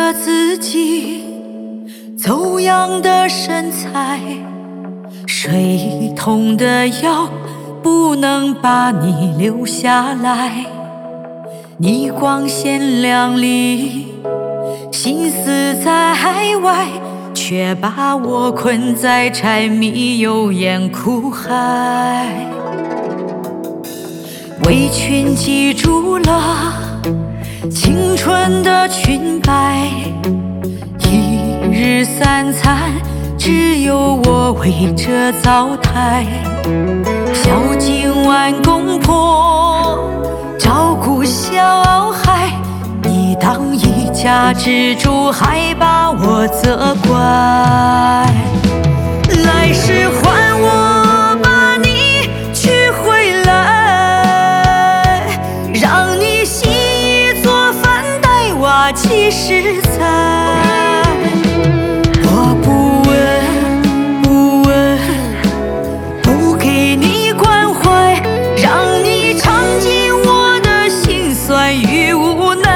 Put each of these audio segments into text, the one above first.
着自己走样的身材，水桶的腰不能把你留下来。你光鲜亮丽，心思在外，却把我困在柴米油盐苦海。围裙系住了青春的裙摆，一日三餐只有我围着灶台。孝敬完公婆，照顾小孩，你当一家之主，还把我责怪。来世还我把你娶回来，让你洗衣做饭带娃几十载。我不问，不给你关怀，让你尝尽我的辛酸与无奈。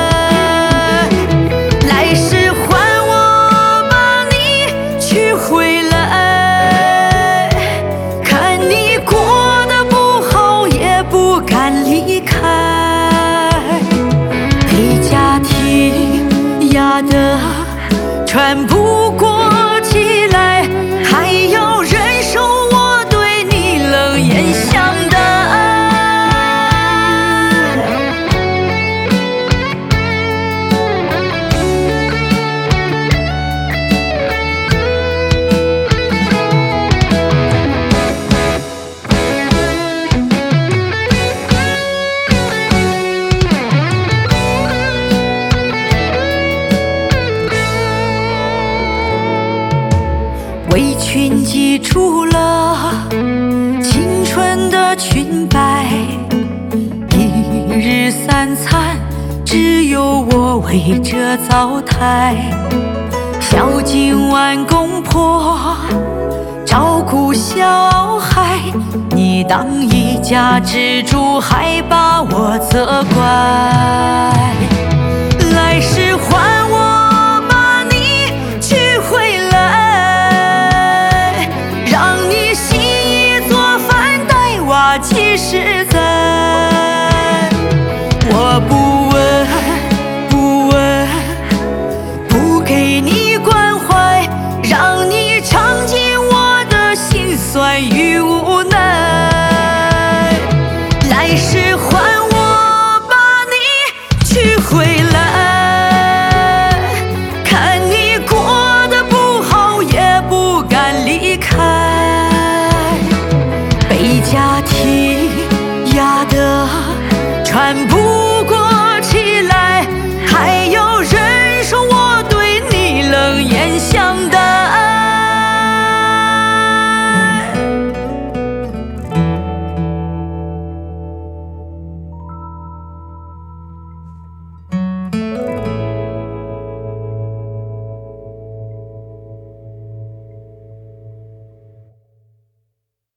来世还我把你娶回来，看你过得不好也不敢离开。陪家庭压得喘不过气来，还要忍受我对你冷眼相待。围裙系住了青春的裙摆，一日三餐只有我围着灶台。孝敬完公婆，照顾小孩，你当一家之主，还把我责怪。来世还